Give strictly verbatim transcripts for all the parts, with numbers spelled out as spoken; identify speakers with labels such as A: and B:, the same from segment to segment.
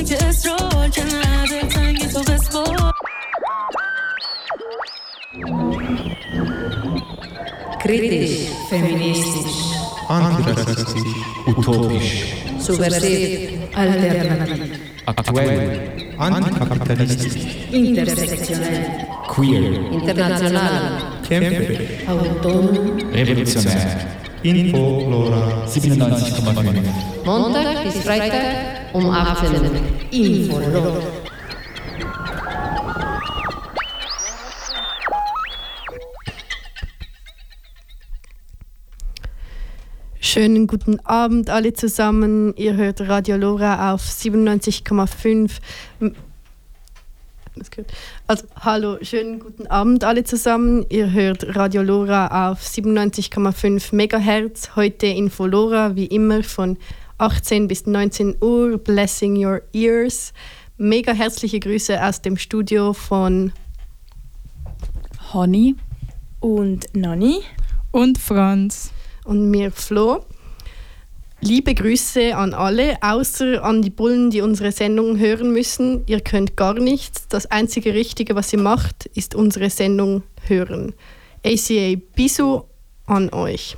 A: just roll, can ladder, tangi so bespo.
B: Kritisch, feministisch,
C: antirassistisch, utopisch,
B: subversiv, alternativ,
C: aktuell, antikapitalistisch,
B: intersektionell,
C: queer,
B: international,
C: kämpferisch,
B: autonom,
C: revolutionär, Info-Lora siebenundneunzig Komma fünf.
B: Montag bis Freitag um achtzehn Uhr. Info-Lora.
D: Schönen guten Abend alle zusammen. Ihr hört Radio Lora auf siebenundneunzig Komma fünf. Also, hallo, schönen guten Abend alle zusammen. Ihr hört Radio Lora auf siebenundneunzig Komma fünf Megahertz. Heute Info Lora, wie immer von achtzehn bis neunzehn Uhr. Blessing your ears. Mega herzliche Grüße aus dem Studio von
E: Honey
F: und Nani
E: und Franz.
D: Und mir Flo. Liebe Grüße an alle, außer an die Bullen, die unsere Sendung hören müssen. Ihr könnt gar nichts. Das einzige Richtige, was ihr macht, ist unsere Sendung hören. A C A Bisou an euch.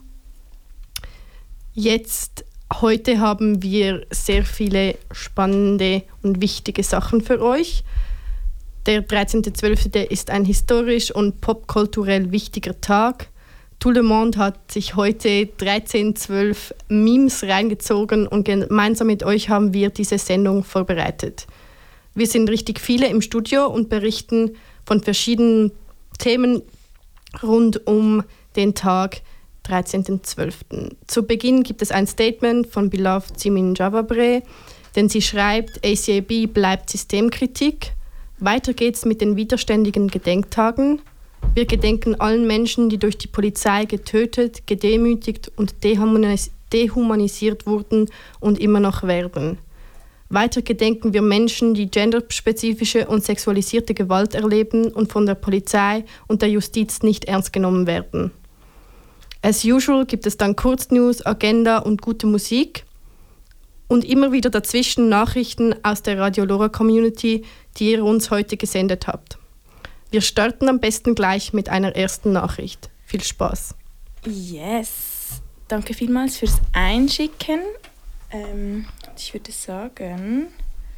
D: Jetzt, heute haben wir sehr viele spannende und wichtige Sachen für euch. Der dreizehnter zwölfte ist ein historisch und popkulturell wichtiger Tag. Tout le Monde hat sich heute dreizehn zwölf Memes reingezogen und gemeinsam mit euch haben wir diese Sendung vorbereitet. Wir sind richtig viele im Studio und berichten von verschiedenen Themen rund um den Tag dreizehnten zwölften Zu Beginn gibt es ein Statement von Beloved Simin Javabre, denn sie schreibt, A C A B bleibt Systemkritik. Weiter geht's mit den widerständigen Gedenktagen. Wir gedenken allen Menschen, die durch die Polizei getötet, gedemütigt und dehumanis- dehumanisiert wurden und immer noch werden. Weiter gedenken wir Menschen, die genderspezifische und sexualisierte Gewalt erleben und von der Polizei und der Justiz nicht ernst genommen werden. As usual gibt es dann Kurznews, Agenda und gute Musik und immer wieder dazwischen Nachrichten aus der Radio Lora Community, die ihr uns heute gesendet habt. Wir starten am besten gleich mit einer ersten Nachricht. Viel Spaß.
F: Yes, danke vielmals fürs Einschicken. Ähm, ich würde sagen...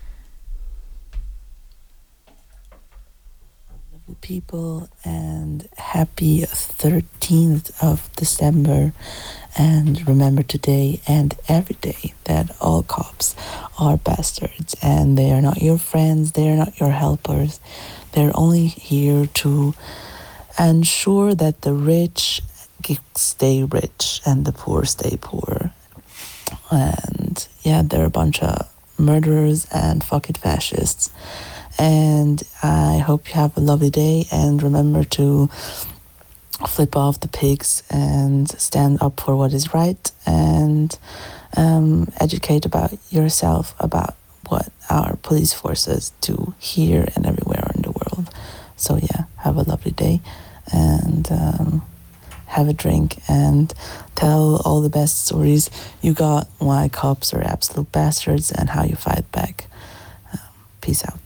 G: People, and happy thirteenth of December, and remember today and every day that all cops are bastards and they are not your friends, they are not your helpers. They're only here to ensure that the rich stay rich and the poor stay poor. And yeah, they're a bunch of murderers and fucking fascists. And I hope you have a lovely day, and remember to flip off the pigs and stand up for what is right, and um, educate about yourself about what our police forces do here and everywhere in the world. So yeah, have a lovely day, and um, have a drink and tell all the best stories you got, why cops are absolute bastards and how you fight back. Um, peace out.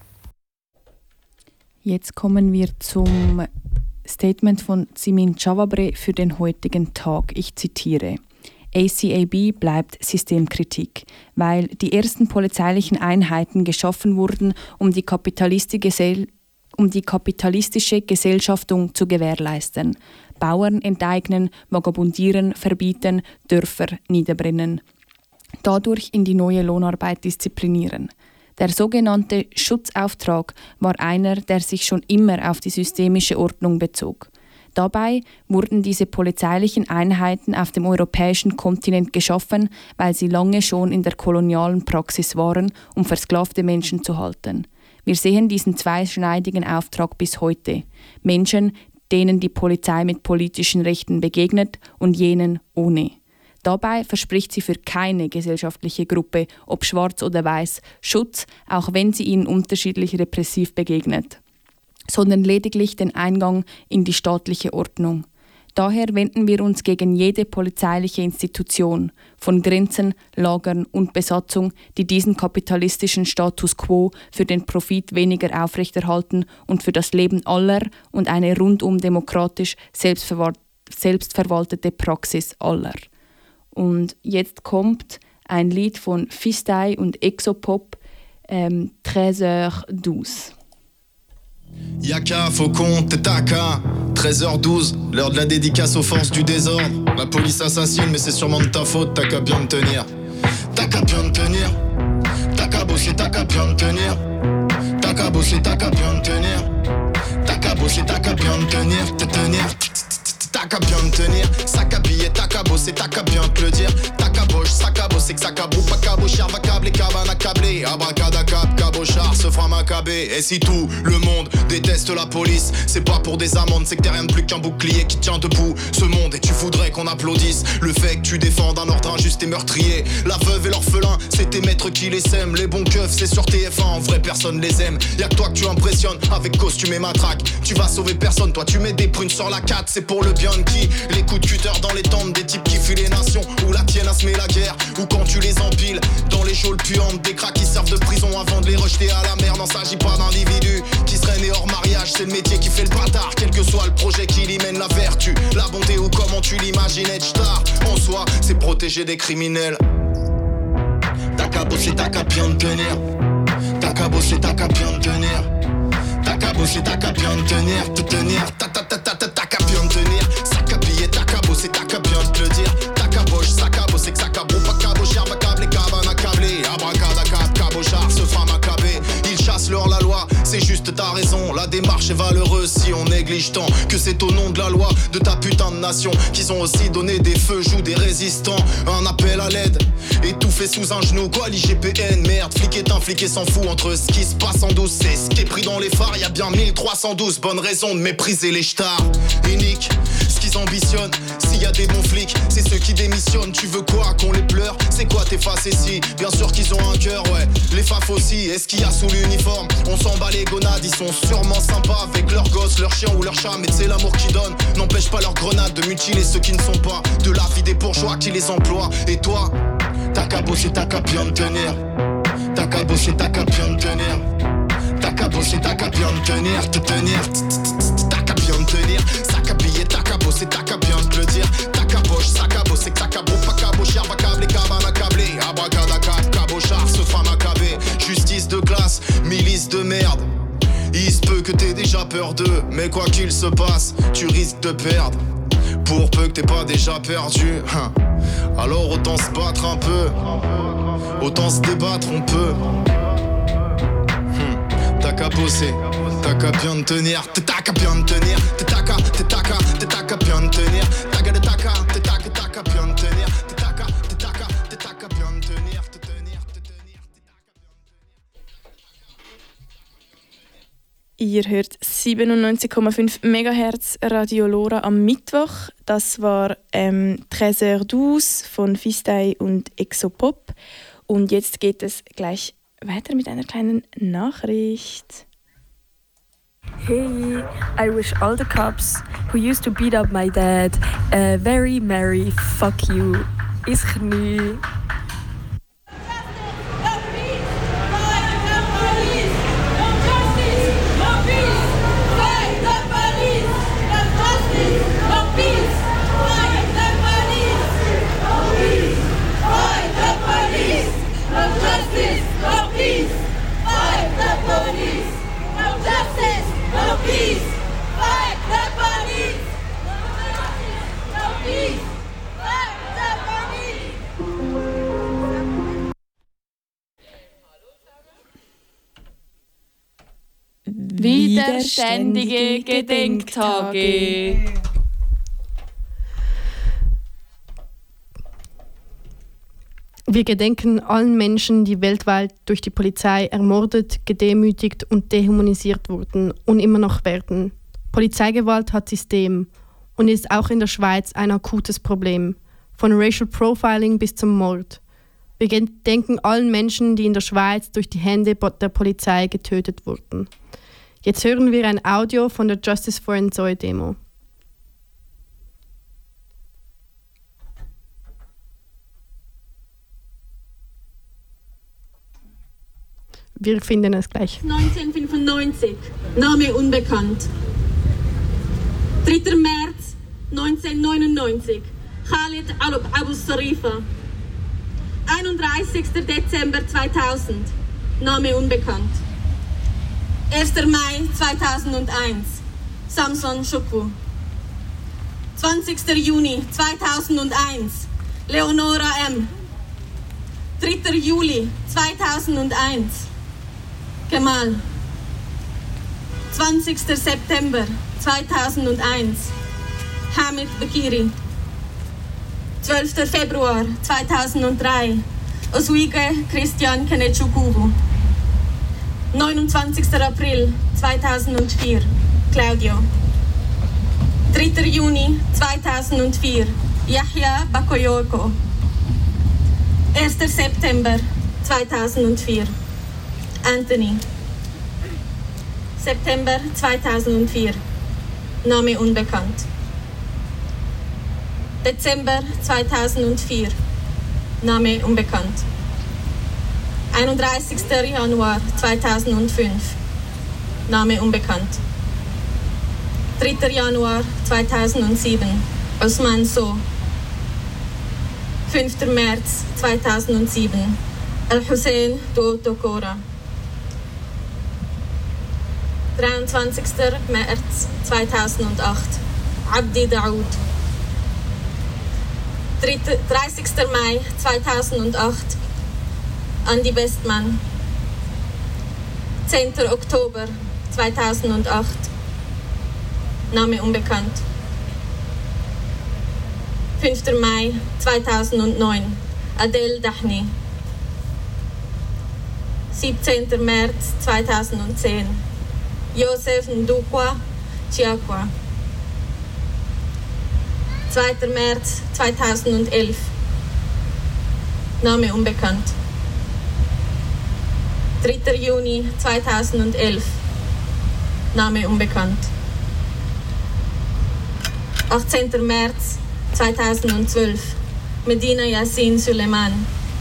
E: Jetzt kommen wir zum Statement von Simin Javabre für den heutigen Tag. Ich zitiere. A C A B bleibt Systemkritik, weil die ersten polizeilichen Einheiten geschaffen wurden, um die kapitalistische, um die kapitalistische Gesellschaftung zu gewährleisten. Bauern enteignen, vagabundieren, verbieten, Dörfer niederbrennen. Dadurch in die neue Lohnarbeit disziplinieren. Der sogenannte Schutzauftrag war einer, der sich schon immer auf die systemische Ordnung bezog. Dabei wurden diese polizeilichen Einheiten auf dem europäischen Kontinent geschaffen, weil sie lange schon in der kolonialen Praxis waren, um versklavte Menschen zu halten. Wir sehen diesen zweischneidigen Auftrag bis heute. Menschen, denen die Polizei mit politischen Rechten begegnet und jenen ohne. Dabei verspricht sie für keine gesellschaftliche Gruppe, ob schwarz oder weiß, Schutz, auch wenn sie ihnen unterschiedlich repressiv begegnet, sondern lediglich den Eingang in die staatliche Ordnung. Daher wenden wir uns gegen jede polizeiliche Institution, von Grenzen, Lagern und Besatzung, die diesen kapitalistischen Status quo für den Profit weniger aufrechterhalten und für das Leben aller und eine rundum demokratisch selbstverwal- selbstverwaltete Praxis aller. Und jetzt kommt ein Lied von Fisteye und Exopop, ähm, treize heures douze.
H: Yaka, Faucon, Tetaka, treize heures douze, l'heure de la dédicace aux forces du désordre. La police assassine, mais c'est sûrement de ta faute, t'as qu'à bien te tenir. T'as qu'à bien te tenir. T'as qu'à bosser, t'as qu'à bien te tenir. T'as qu'à bosser, t'as qu'à bien te tenir. T'as qu'à bosser, t'as qu'à bien te tenir, te tenir. T'as qu'à bien te tenir, sac à billet, t'as qu'à bosser, t'as qu'à bien te le dire. T'as qu'à boche, sac à bosser, que ça cabrou, pas cabochard, va câbler, cabane accablé. Abracadacap, cabochard, se fera macabé. Et si tout le monde déteste la police, c'est pas pour des amendes, c'est que t'es rien de plus qu'un bouclier qui tient debout ce monde. Et tu voudrais qu'on applaudisse le fait que tu défends un ordre injuste et meurtrier. La veuve et l'orphelin, c'est tes maîtres qui les sèment. Les bons keufs, c'est sur T F un, en vrai personne les aime. Y'a que toi que tu impressionnes avec costume et matraque. Tu vas sauver personne, toi tu mets des prunes sur la quatre, c'est pour le bien de qui? Les coups de cutter dans les tentes des types qui fuient les nations, ou la tienne à semer la guerre, ou quand tu les empiles dans les geôles puantes, des cracks qui servent de prison avant de les rejeter à la mer. N'en s'agit pas d'individus qui seraient nés hors mariage, c'est le métier qui fait le bâtard, quel que soit le projet qui y mène, la vertu, la bonté ou comment tu l'imaginais. Star en soi, c'est protéger des criminels. T'as qu'à bosser, t'as qu'à bien te tenir. T'as qu'à bosser, t'as qu'à bien te tenir. T'as qu'à bosser, t'as qu'à bien te tenir, te tenir. T'as t'as t'as t'as t'as qu'à bien te tenir. Sac à billet, t'as qu'à bosser, t'as qu'à bien te le dire. T'as qu'à boche, sac à bosser, que ça cabrou, pas cabochard, va câbler, cabane accablé. Abracadacap, cabochard, se fera macabé. Ils chassent leur la loi, c'est juste ta raison. La démarche est valeureuse si on néglige tant que c'est au nom de la loi de ta putain de nation qu'ils ont aussi donné des feux, jouent des résistants. Un appel à l'aide, étouffé sous un genou. Quoi l'I G P N, merde, flic est un flic et s'en fout. Entre ce qui se passe en douce et ce qui est pris dans les phares, y'a bien mille trois cent douze bonnes raisons de mépriser les ch'tards. Unique, ce qu'ils ambitionnent, s'il y a des bons flics, c'est ceux qui démissionnent. Tu veux quoi, qu'on les pleure? C'est quoi tes faces ici? Bien sûr qu'ils ont un cœur, ouais, les faf aussi. Est-ce qu'il y a sous l'uniforme? On s'en bat les gonades, ils sont sûrement sympas avec leurs gosses, leurs chiens ou leurs chats. Mais c'est l'amour qui donne, n'empêche pas leurs grenades de mutiler ceux qui ne sont pas de la vie des bourgeois qui les emploient. Et toi, t'as qu'à bosser, t'as qu'à bien te tenir. T'as qu'à bosser, t'as qu'à bien te tenir. T'as qu'à bosser, t'as qu'à bien te tenir, te tenir. T'as qu'à bien te tenir. Sac à billet, t'as qu'à bosser, t'as qu'à bien te le dire. T'as qu'à boche, sac à bosser, t'as qu'à beau, pas cabochard, va câbler, cabane accablé. Abracadacap, cabochard, se fera macabé. Justice de classe, milice de merde. Il se peut que t'aies déjà peur d'eux, mais quoi qu'il se passe, tu risques de perdre. Pour peu que t'aies pas déjà perdu, hein. Alors autant se battre un peu, autant se débattre on peut. hmm. T'as qu'à bosser, t'as qu'à bien te tenir, t'as qu'à bien te tenir, t'as qu'à, t'as qu'à, t'as qu'à bien te tenir, t'as qu'à, t'as qu'à, t'as qu'à, t'as qu'à bien te tenir, t'as qu'à, t'as qu'à, t'as qu'à bien te tenir, te tenir, te tenir.
F: Ihr hört siebenundneunzig Komma fünf Megahertz Radio Lora am Mittwoch. Das war ähm, treize heures douze von Fisteye und Exopop. Und jetzt geht es gleich weiter mit einer kleinen Nachricht.
I: Hey, I wish all the cops who used to beat up my dad a very merry fuck you. Is Knie.
E: Widerständige Gedenktage.
D: Wir gedenken allen Menschen, die weltweit durch die Polizei ermordet, gedemütigt und dehumanisiert wurden und immer noch werden. Polizeigewalt hat System und ist auch in der Schweiz ein akutes Problem, von Racial Profiling bis zum Mord. Wir gedenken allen Menschen, die in der Schweiz durch die Hände der Polizei getötet wurden. Jetzt hören wir ein Audio von der Justice for Nzoia Demo. Wir finden es gleich.
J: neunzehnhundertfünfundneunzig, Name unbekannt. dritter März neunzehnhundertneunundneunzig, Khalid Abu Sarifa. einunddreißigster Dezember zweitausend, Name unbekannt. erster Mai zweitausendeins, Samson Shukwu. zwanzigster Juni zweitausendeins, Leonora M. dritter Juli zweitausendeins, Kemal. zwanzigster September zweitausendeins, Hamid Bekiri. zwölfter Februar zweitausenddrei, Oswige Christian Kenechukwu. neunundzwanzigster April zweitausendvier, Claudio. dritter Juni zweitausendvier, Yahya Bakoyoko. erster September zweitausendvier, Anthony. September zweitausendvier, Name unbekannt. Dezember zweitausendvier, Name unbekannt. einunddreißigster Januar zweitausendfünf, Name unbekannt. dritter Januar zweitausendsieben, Osman So. fünfter März zweitausendsieben, Al-Hussein Duotokora. dreiundzwanzigster März zweitausendacht, Abdi Daoud. dreißigster Mai zweitausendacht, Andi Bestmann. zehnter Oktober zweitausendacht, Name unbekannt. fünfter Mai zweitausendneun, Adel Dahni. siebzehnter März zweitausendzehn, Josef Ndukwa Chiakwa. zweiter März zweitausendelf, Name unbekannt. dritter Juni zweitausendelf, Name unbekannt. achtzehnter März zweitausendzwölf, Medina Yassin Suleiman.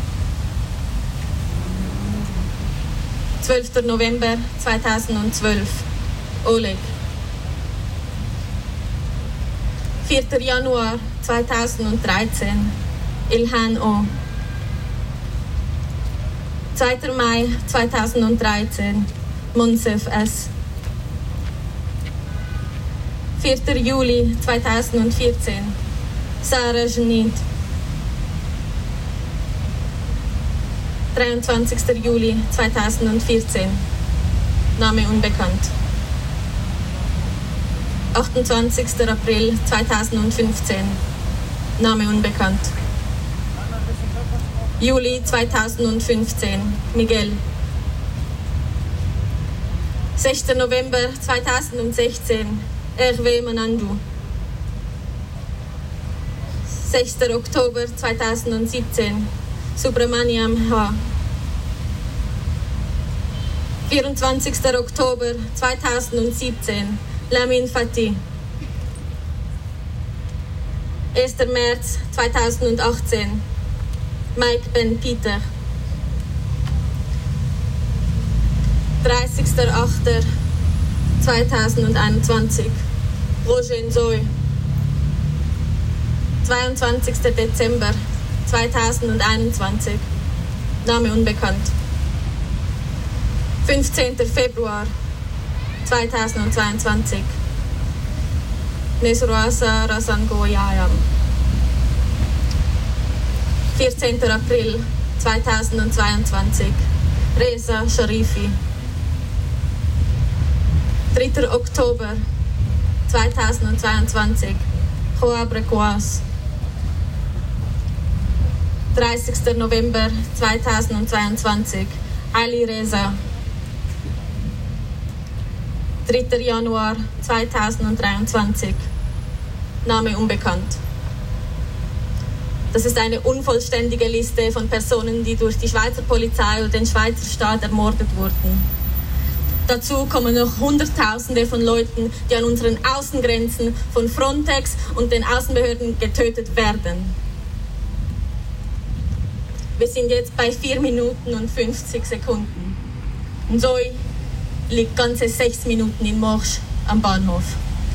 J: zwölfter November zweitausendzwölf, Oleg. vierter Januar zweitausenddreizehn, Ilhan O. zweiter Mai zweitausenddreizehn, Monsef S. vierter Juli zweitausendvierzehn, Sarah Genid. dreiundzwanzigster Juli zweitausendvierzehn, Name unbekannt. achtundzwanzigster April zweitausendfünfzehn, Name unbekannt. Juli zweitausendfünfzehn, Miguel. sechster November zweitausendsechzehn, Hervé Manandu. sechster Oktober zweitausendsiebzehn, Subramaniam H. vierundzwanzigster Oktober zweitausendsiebzehn, Lamin Fatih. erster März zweitausendachtzehn, Mike Ben Peter. dreißigster achter zweitausendeinundzwanzig, Roger Nzoy. zweiundzwanzigster Dezember zweitausendeinundzwanzig, Name unbekannt. fünfzehnter Februar zweitausendzweiundzwanzig, Nesroasa Rasangoyayam. vierzehnter April zweitausendzweiundzwanzig, Reza Sharifi. dritter Oktober zweitausendzweiundzwanzig, Joab Requas. dreißigster November zweitausendzweiundzwanzig, Ali Reza. dritter Januar zweitausenddreiundzwanzig, Name unbekannt. Das ist eine unvollständige Liste von Personen, die durch die Schweizer Polizei oder den Schweizer Staat ermordet wurden. Dazu kommen noch Hunderttausende von Leuten, die an unseren Außengrenzen von Frontex und den Außenbehörden getötet werden. Wir sind jetzt bei vier Minuten und fünfzig Sekunden. Und Zoe liegt ganze sechs Minuten in Morsch am Bahnhof.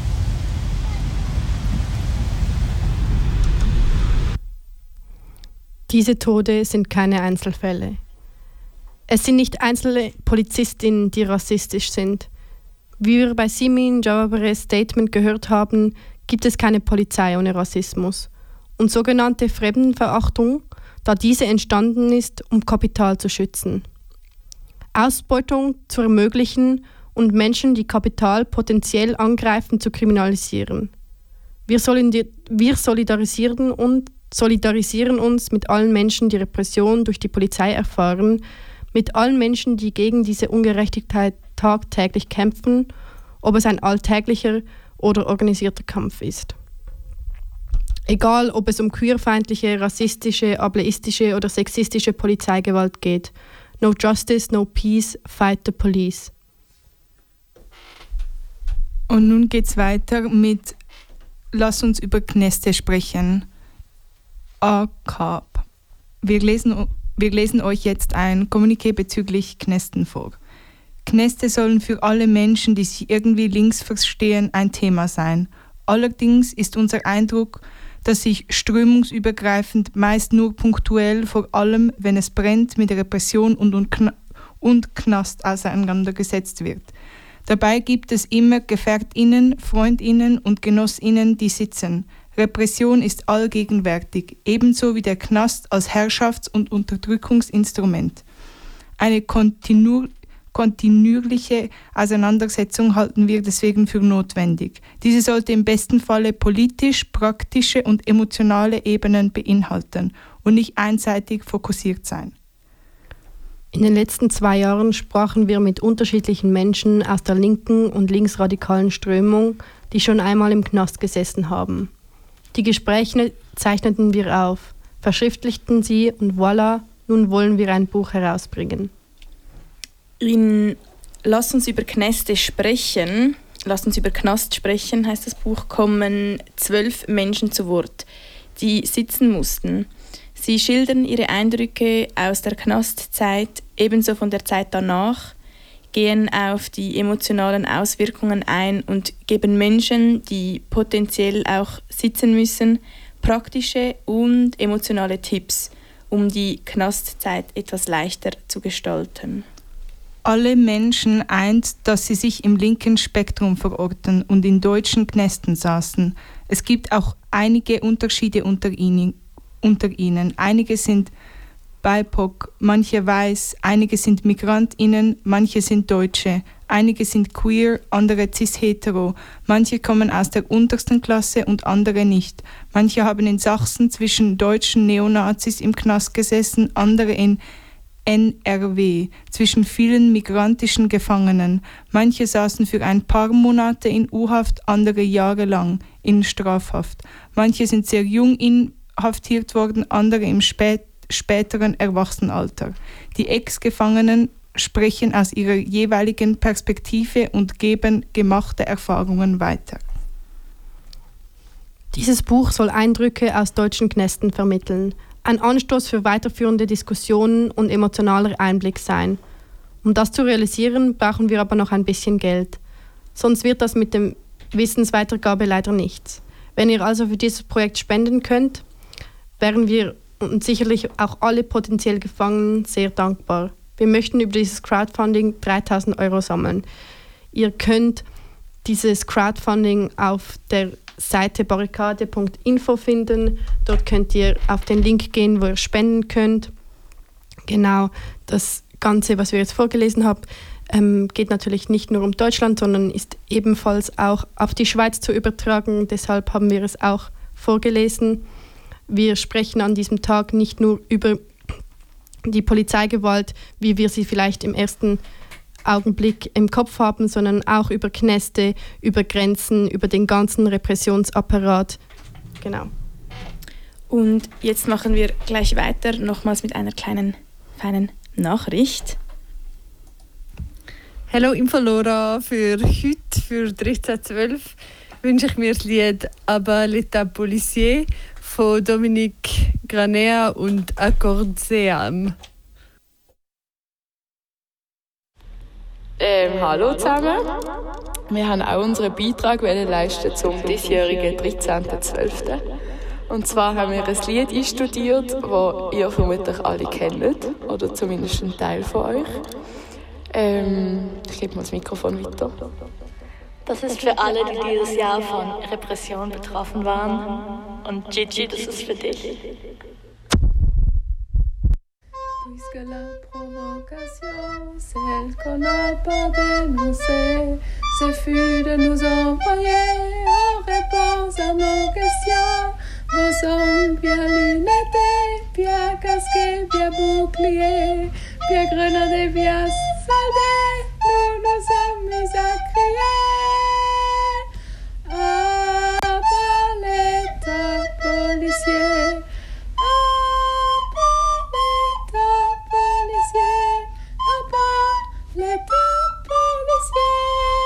D: Diese Tode sind keine Einzelfälle. Es sind nicht einzelne Polizistinnen, die rassistisch sind. Wie wir bei Simin Jawabres Statement gehört haben, gibt es keine Polizei ohne Rassismus und sogenannte Fremdenverachtung, da diese entstanden ist, um Kapital zu schützen. Ausbeutung zu ermöglichen und Menschen, die Kapital potenziell angreifen, zu kriminalisieren. Wir, solidi- wir solidarisieren, und solidarisieren uns mit allen Menschen, die Repression durch die Polizei erfahren, mit allen Menschen, die gegen diese Ungerechtigkeit tagtäglich kämpfen, ob es ein alltäglicher oder organisierter Kampf ist. Egal, ob es um queerfeindliche, rassistische, ableistische oder sexistische Polizeigewalt geht. No justice, no peace, fight the police.
K: Und nun geht's weiter mit Lass uns über Kneste sprechen. A K A P. Wir lesen, wir lesen euch jetzt ein Kommuniqué bezüglich Knesten vor. Kneste sollen für alle Menschen, die sich irgendwie links verstehen, ein Thema sein. Allerdings ist unser Eindruck, dass sich strömungsübergreifend, meist nur punktuell, vor allem wenn es brennt, mit Repression und, und, Kn- und Knast auseinandergesetzt wird. Dabei gibt es immer GefährtInnen, FreundInnen und GenossInnen, die sitzen. Repression ist allgegenwärtig, ebenso wie der Knast als Herrschafts- und Unterdrückungsinstrument. Eine kontinu- kontinuierliche Auseinandersetzung halten wir deswegen für notwendig. Diese sollte im besten Falle politisch, praktische und emotionale Ebenen beinhalten und nicht einseitig fokussiert sein.
D: In den letzten zwei Jahren sprachen wir mit unterschiedlichen Menschen aus der linken und linksradikalen Strömung, die schon einmal im Knast gesessen haben. Die Gespräche zeichneten wir auf, verschriftlichten sie und voilà, nun wollen wir ein Buch herausbringen.
F: In Lass uns über Kneste sprechen, Lass uns über Knast sprechen, heißt das Buch, kommen zwölf Menschen zu Wort, die sitzen mussten. Sie schildern ihre Eindrücke aus der Knastzeit, ebenso von der Zeit danach, gehen auf die emotionalen Auswirkungen ein und geben Menschen, die potenziell auch sitzen müssen, praktische und emotionale Tipps, um die Knastzeit etwas leichter zu gestalten.
K: Alle Menschen eint, dass sie sich im linken Spektrum verorten und in deutschen Knästen saßen. Es gibt auch einige Unterschiede unter ihnen. Unter ihnen. Einige sind B I P O C, manche weiß, einige sind MigrantInnen, manche sind Deutsche, einige sind queer, andere cis-hetero, manche kommen aus der untersten Klasse und andere nicht. Manche haben in Sachsen zwischen deutschen Neonazis im Knast gesessen, andere in N R W, zwischen vielen migrantischen Gefangenen. Manche saßen für ein paar Monate in U-Haft, andere jahrelang in Strafhaft. Manche sind sehr jung in haftiert worden, andere im spät, späteren Erwachsenenalter. Die Ex-Gefangenen sprechen aus ihrer jeweiligen Perspektive und geben gemachte Erfahrungen weiter.
D: Dieses Buch soll Eindrücke aus deutschen Knästen vermitteln, ein Anstoß für weiterführende Diskussionen und emotionaler Einblick sein. Um das zu realisieren, brauchen wir aber noch ein bisschen Geld. Sonst wird das mit der Wissensweitergabe leider nichts. Wenn ihr also für dieses Projekt spenden könnt, wären wir und sicherlich auch alle potenziell Gefangenen sehr dankbar. Wir möchten über dieses Crowdfunding dreitausend Euro sammeln. Ihr könnt dieses Crowdfunding auf der Seite barrikade punkt info finden. Dort könnt ihr auf den Link gehen, wo ihr spenden könnt. Genau, das Ganze, was wir jetzt vorgelesen haben, ähm, geht natürlich nicht nur um Deutschland, sondern ist ebenfalls auch auf die Schweiz zu übertragen. Deshalb haben wir es auch vorgelesen. Wir sprechen an diesem Tag nicht nur über die Polizeigewalt, wie wir sie vielleicht im ersten Augenblick im Kopf haben, sondern auch über Knäste, über Grenzen, über den ganzen Repressionsapparat. Genau.
F: Und jetzt machen wir gleich weiter, nochmals mit einer kleinen, feinen Nachricht.
L: Hallo Infolora, für heute, für dreizehn zwölf, wünsche ich mir das Lied «Aber l'état policier» von Dominique Granea und Accordeam.
F: Ähm, hallo zusammen. Wir haben auch unseren Beitrag leisten zum diesjährigen dreizehnten zwölften Und zwar haben wir ein Lied einstudiert, das ihr vermutlich alle kennt, oder zumindest ein Teil von euch. Ähm, ich gebe mal das Mikrofon weiter.
M: Das ist für alle, die dieses Jahr von Repression betroffen waren. Und Gigi, das ist für dich.
N: Puisque la provocation, celle qu'on n'a pas dénoncée, ce fut de nous envoyer en réponse à nos questions. Vos hommes bien lunettes, bien casqués, bien boucliers, bien grenadés, bien soldés, nous nous sommes mis à crier. À bas l'État policier, à bas l'État policier, à bas l'État policier.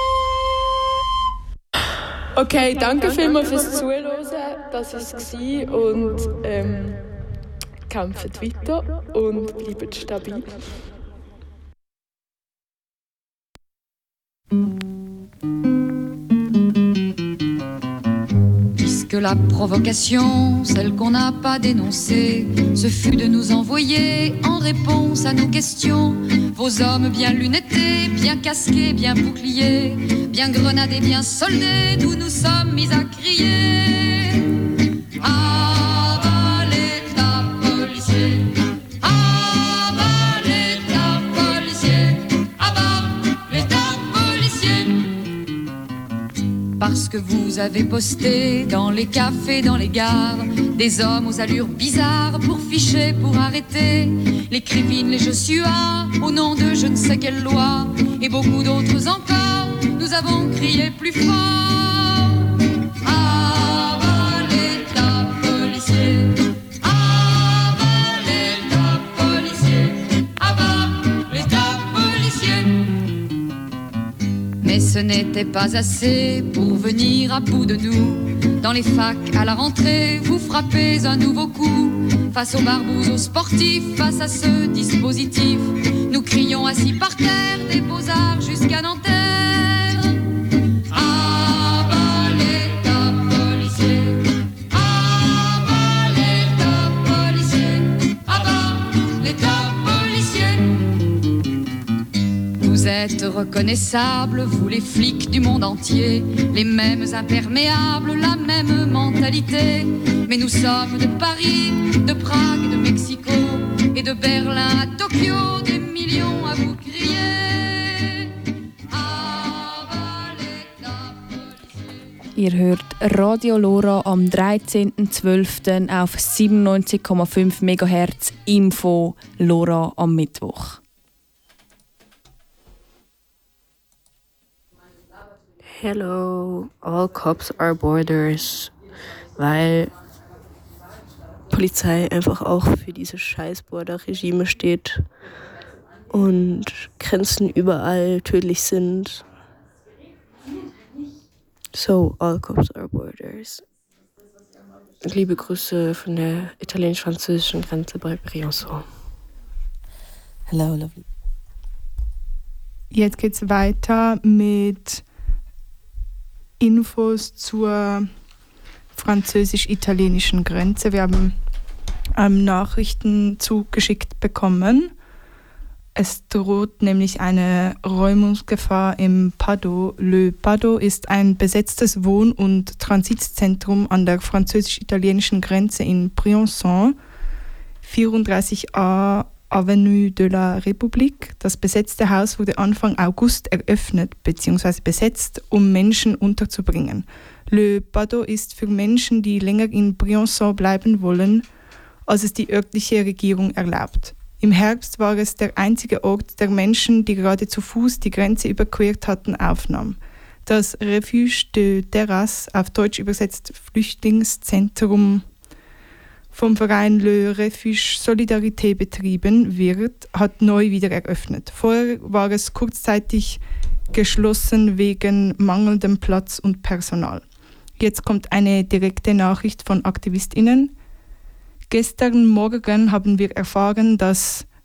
F: Okay, danke vielmals fürs Zuhören. Das war es und ähm, kämpft weiter und bleibt stabil.
O: Puisque la provocation, celle qu'on n'a pas dénoncée, ce fut de nous envoyer en réponse à nos questions vos hommes bien lunettés, bien casqués, bien boucliers, bien grenadés, bien soldés, nous nous sommes mis à crier. À bas l'État policier, à bas l'État policier, à bas l'État policier. Parce que vous avez posté dans les cafés, dans les gares, des hommes aux allures bizarres pour ficher, pour arrêter les crivines, les Joshua, au nom de je ne sais quelle loi, et beaucoup d'autres encore, nous avons crié plus fort. À bas l'État policier, à bas l'État policier, à bas l'État policier. Mais ce n'était pas assez pour venir à bout de nous. Dans les facs, à la rentrée, vous frappez un nouveau coup. Face aux barbouzes, aux sportifs, face à ce dispositif, nous crions assis par terre, des beaux-arts jusqu'à Nanterre. À bas l'État policier, à bas l'État policier, à bas l'État policier. Vous êtes reconnaissables, vous les flics du monde entier, les mêmes imperméables, la même mentalité. Mais nous sommes de Paris, de Prague, de Mexico et de Berlin à Tokyo, des millions à vous crier.
E: Ihr hört Radio Lora am dreizehnten zwölften auf siebenundneunzig Komma fünf Megahertz Info Lora am Mittwoch.
P: Hello, all cops are borders, weil Polizei einfach auch für diese scheiß Border-Regime steht und Grenzen überall tödlich sind. So, all cops are borders. Liebe Grüße von der italienisch-französischen Grenze bei Briançon.
G: Hello, lovely.
K: Jetzt geht's weiter mit Infos zur französisch-italienischen Grenze. Wir haben ähm, Nachrichten zugeschickt bekommen. Es droht nämlich eine Räumungsgefahr im Paddo. Le Paddo ist ein besetztes Wohn- und Transitzentrum an der französisch-italienischen Grenze in Briançon, vierunddreißig a Avenue de la République. Das besetzte Haus wurde Anfang August eröffnet bzw. besetzt, um Menschen unterzubringen. Le Paddo ist für Menschen, die länger in Briançon bleiben wollen, als es die örtliche Regierung erlaubt. Im Herbst war es der einzige Ort, der Menschen, die gerade zu Fuß die Grenze überquert hatten, aufnahm. Das Refuge de Terrasse, auf Deutsch übersetzt Flüchtlingszentrum, vom Verein Le Refuge Solidarité betrieben wird, hat neu wieder eröffnet. Vorher war es kurzzeitig geschlossen wegen mangelndem Platz und Personal. Jetzt kommt eine direkte Nachricht von AktivistInnen. Gestern Morgen haben wir erfahren, dass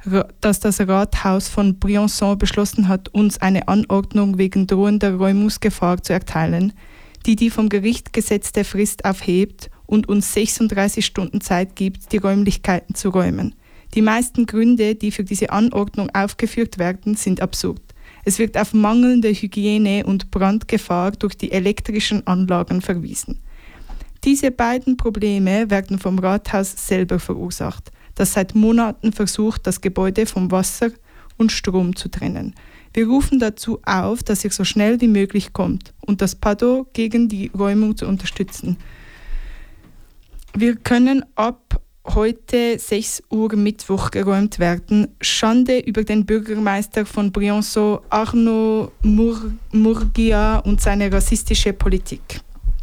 K: dass das Rathaus von Briançon beschlossen hat, uns eine Anordnung wegen drohender Räumungsgefahr zu erteilen, die die vom Gericht gesetzte Frist aufhebt und uns sechsunddreißig Stunden Zeit gibt, die Räumlichkeiten zu räumen. Die meisten Gründe, die für diese Anordnung aufgeführt werden, sind absurd. Es wird auf mangelnde Hygiene und Brandgefahr durch die elektrischen Anlagen verwiesen. Diese beiden Probleme werden vom Rathaus selber verursacht, das seit Monaten versucht, das Gebäude vom Wasser und Strom zu trennen. Wir rufen dazu auf, dass ihr so schnell wie möglich kommt und das P A D O gegen die Räumung zu unterstützen. Wir können ab heute sechs Uhr Mittwoch geräumt werden. Schande über den Bürgermeister von Briançon, Arnaud Mur- Murgia, und seine rassistische Politik.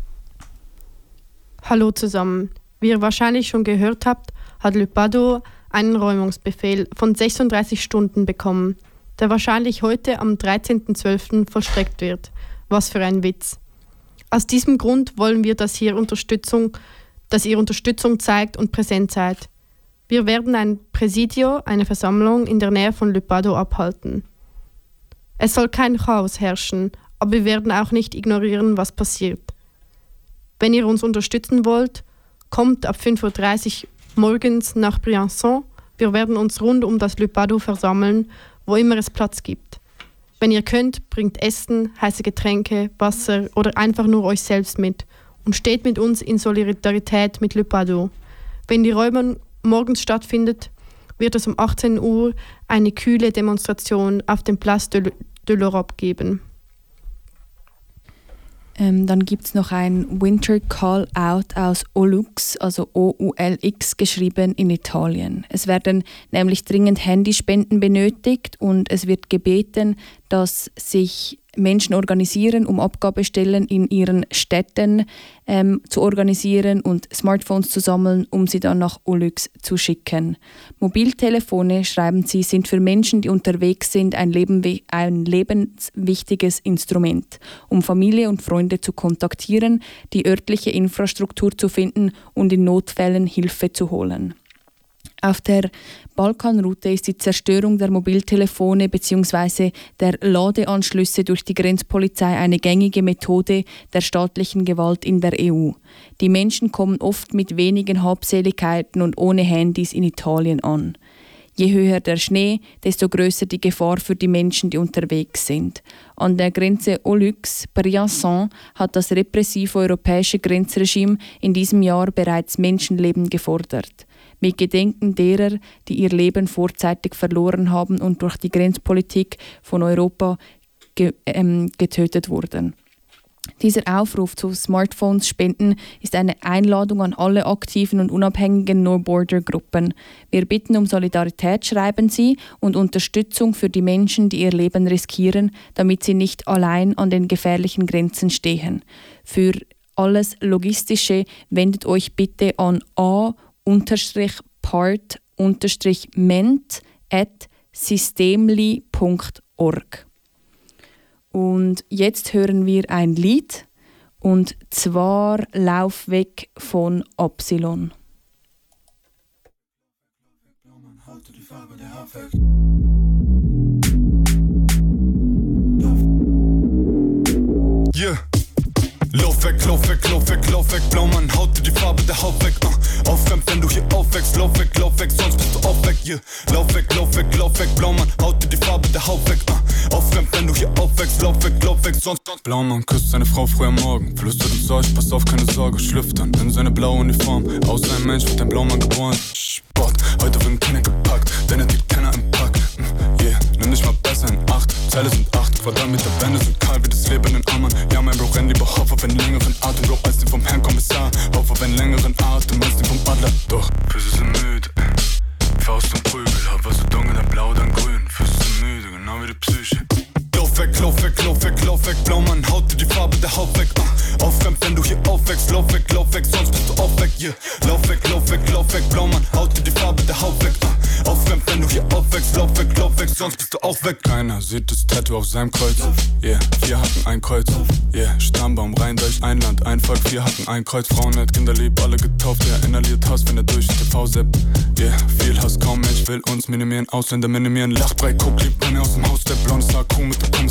D: Hallo zusammen. Wie ihr wahrscheinlich schon gehört habt, hat Le P A D O einen Räumungsbefehl von sechsunddreißig Stunden bekommen, der wahrscheinlich heute am dreizehnten zwölften vollstreckt wird. Was für ein Witz. Aus diesem Grund wollen wir, dass hier Unterstützung dass ihr Unterstützung zeigt und präsent seid. Wir werden ein Präsidio, eine Versammlung in der Nähe von Le P A D O abhalten. Es soll kein Chaos herrschen, aber wir werden auch nicht ignorieren, was passiert. Wenn ihr uns unterstützen wollt, kommt ab fünf Uhr dreißig morgens nach Briançon. Wir werden uns rund um das Le P A D O versammeln, wo immer es Platz gibt. Wenn ihr könnt, bringt Essen, heiße Getränke, Wasser oder einfach nur euch selbst mit und steht mit uns in Solidarität mit Le P A D O. Wenn die Räumung morgens stattfindet, wird es um achtzehn Uhr eine kühle Demonstration auf dem Place de, de l'Europe geben.
E: Ähm, dann gibt es noch ein Winter Call Out aus Olux, also O U L X, geschrieben in Italien. Es werden nämlich dringend Handyspenden benötigt und es wird gebeten, dass sich Menschen organisieren, um Abgabestellen in ihren Städten ähm, zu organisieren und Smartphones zu sammeln, um sie dann nach Olux zu schicken. Mobiltelefone, schreiben sie, sind für Menschen, die unterwegs sind, ein, Leben, ein lebenswichtiges Instrument, um Familie und Freunde zu kontaktieren, die örtliche Infrastruktur zu finden und in Notfällen Hilfe zu holen. Auf der Balkanroute ist die Zerstörung der Mobiltelefone bzw. der Ladeanschlüsse durch die Grenzpolizei eine gängige Methode der staatlichen Gewalt in der E U. Die Menschen kommen oft mit wenigen Habseligkeiten und ohne Handys in Italien an. Je höher der Schnee, desto größer die Gefahr für die Menschen, die unterwegs sind. An der Grenze Olux-Briançon hat das repressive europäische Grenzregime in diesem Jahr bereits Menschenleben gefordert. Mit Gedenken derer, die ihr Leben vorzeitig verloren haben und durch die Grenzpolitik von Europa ge- ähm, getötet wurden. Dieser Aufruf zu Smartphones spenden ist eine Einladung an alle aktiven und unabhängigen No-Border-Gruppen. Wir bitten um Solidarität, schreiben sie, und Unterstützung für die Menschen, die ihr Leben riskieren, damit sie nicht allein an den gefährlichen Grenzen stehen. Für alles Logistische wendet euch bitte an a part ment at systemli punkt org. Und jetzt hören wir ein Lied, und zwar Lauf weg von Absilon.
Q: Yeah. Lauf weg, lauf weg, lauf weg, lauf weg, Blaumann, haut dir die Farbe der Haut weg, uh. Aufkämpf, wenn du hier aufwächst, lauf weg, lauf weg, sonst bist du auch weg, yeah. Lauf weg, lauf weg, lauf weg, Blaumann, haut dir die Farbe der Haut weg, uh. Aufkämpf, wenn du hier aufwächst, lauf weg, lauf weg, sonst Blaumann küsst seine Frau früh am Morgen, flüstert und sagt, pass auf, keine Sorge, schlüpft dann in seine blaue Uniform, aus einem Mensch wird ein Blaumann geboren. Sport, heute werden keine gepackt, denn er liegt keiner im Pack, mm, yeah, nimm dich mal besser in Acht, Zeile sind acht, Quadratmeter Wände sind kahl wie das Leben in Ammern, ja mein Bro, renn lieber auf auf einen längeren Atem, Bro, als den vom Herrn Kommissar, auf auf einen längeren Atem, als den vom Adler, doch, Füße sind müde, Faust und Prügel, hab was so dunkel, dann blau, dann grün, Füße sind müde, genau wie die Psyche. Lauf weg, lauf weg, lauf weg, lauf weg, Blaumann, haut dir die Farbe der Haut weg, uh. Aufkämpf, wenn du hier aufwächst, lauf weg, lauf weg, sonst bist du auch weg, yeah. Lauf weg, lauf weg, lauf weg, Blaumann, haut dir die Farbe der Haut weg, uh. Aufkämpf, Aufkommt, wenn du hier aufwächst, lauf weg, lauf weg, sonst bist du auch weg. Keiner sieht das Tattoo auf seinem Kreuz. Yeah, vier hatten ein Kreuz. Yeah, Stammbaum, Rheindeich, ein Land, ein Volk. Vier hatten ein Kreuz, Frauen nett, kinderlieb, alle getauft. Ja, inhaliert Hass, wenn er durch T V seppt. Yeah, viel Hass, kaum Mensch will uns minimieren. Ausländer minimieren, Lachbrei, guck, lieb keine aus dem Haus. Der blonde Sarko mit der Kommissar.